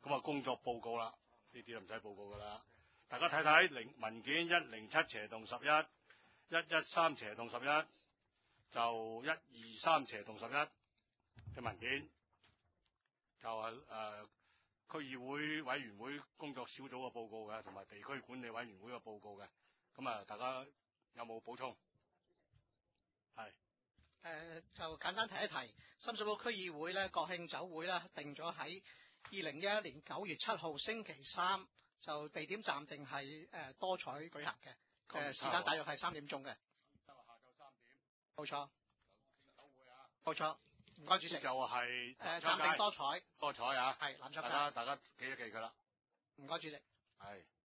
咁啊，工作報告啦，呢啲就唔使報告噶啦。大家睇睇文件107/11，113/11，就123/11嘅文件，就係區議會委員會工作小組嘅報告嘅，同埋地區管理委員會嘅報告嘅。咁啊，大家有冇補充？係。 就簡單提一提，深水埗區議會咧國慶酒會咧定咗喺2011年9月7號星期三，就地點暫定係多彩舉行嘅，時間大約係3點鐘嘅。下晝3點。冇錯。酒會啊。冇錯。唔該主席。就係暫定多彩。多彩啊。係南昌街。大家記一記佢啦。唔該主席。係。